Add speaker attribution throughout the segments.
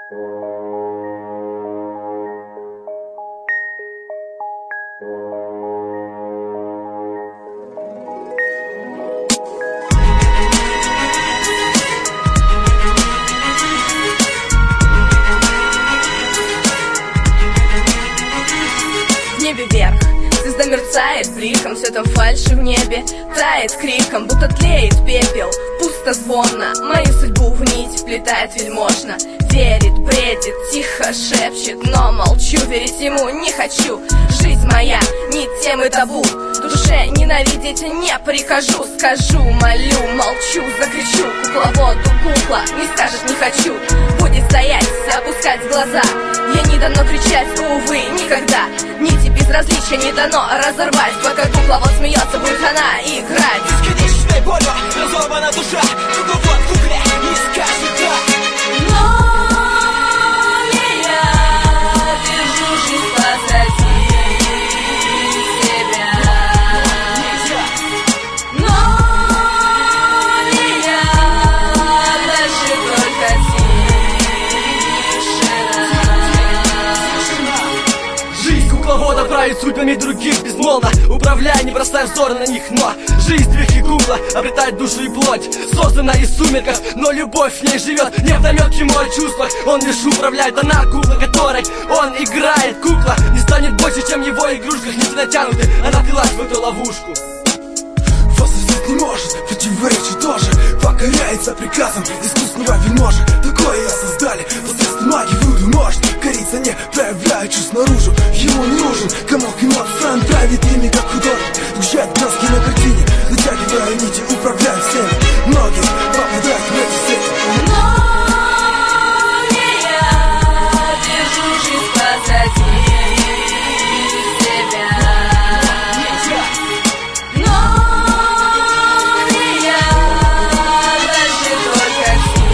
Speaker 1: Звезда мерцает бликом, все там фальши в небе тает криком, будто тлеет пепел. Пусто звонно, мою судьбу в нить вплетает вельможно. Верит, бредит, тихо шепчет, но молчу, верить ему не хочу. Жизнь моя, не темы табу, душе ненавидеть не прикажу. Скажу, молю, молчу, закричу, кукловоду кукла не скажет не хочу. Будет стоять, опускать глаза, ей не дано кричать, увы, никогда. Нити безразличия не дано разорвать, пока кукловод смеется, будет она играть.
Speaker 2: Бесконечной болью разорвана душа, кукловод кукле не скажет да.
Speaker 3: Правит судьбами других безмолвно, управляя, не бросая взор на них. Но жизнь трюхи кукла обретает душу и плоть, создана из сумерков, но любовь в ней живет. Не вдомет ему о чувствах, он лишь управляет. Она кукла, которой он играет. Кукла не станет больше, чем его игрушках. Нити натянуты, она впилась в эту ловушку.
Speaker 4: Возразить не может, противоречить тоже, покоряется приказом искусственного вельможи. Такое ее создали посредством магии вуду. Может кориться, не проявляя чувств наружу. Ему не нужен комок эмоций, он правит ими как художник. Сгущает краски на картине, натягивая нити, управляя всеми. Многие попадают в эти сети.
Speaker 1: Но не я держу жизнь позади себя. Но не я, дальше только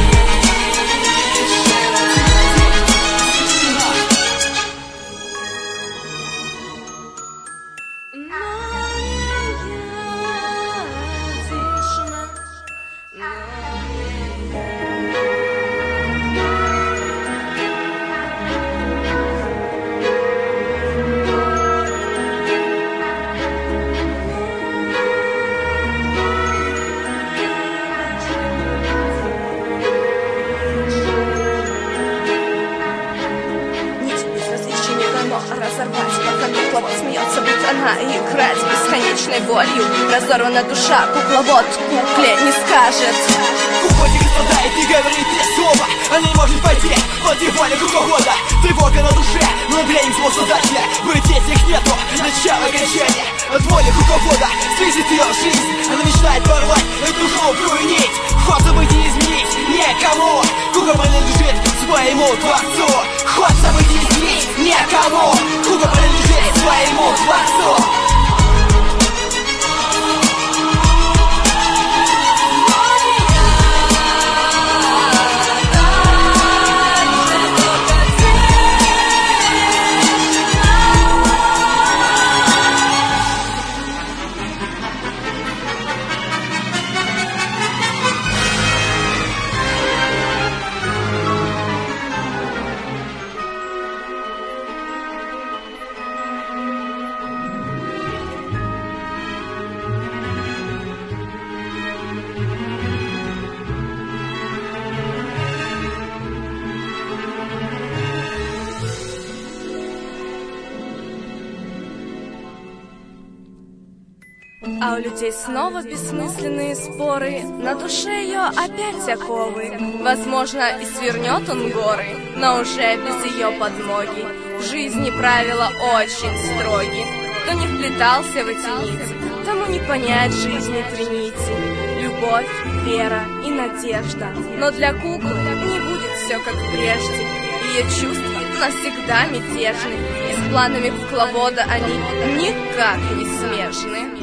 Speaker 1: разорвать, пока кукловод смеется, будто она играть бесконечной болью. Разорвана душа, кукловод кукле не скажет.
Speaker 2: Кукловод страдает и говорит без слова, она не может пойти против воли кукловода. Тревога на душе, но время его задача. Быть этих нету, начало окончания. От воли кукловода связит ее жизнь. Она мечтает порвать эту желтую нить. Ход событий изменить некому. Кукла принадлежит своему творцу. Ход событий изменить некому. Кукла принадлежит своему творцу.
Speaker 1: А у людей снова бессмысленные споры, на душе ее опять оковы. Возможно, и свернет он горы, но уже без ее подмоги. В жизни правила очень строги. Кто не вплетался в эти нити, тому не понять жизни три нити. Любовь, вера и надежда. Но для куклы не будет все как прежде. Ее чувства навсегда мятежны, и с планами кукловода они никак не смежны.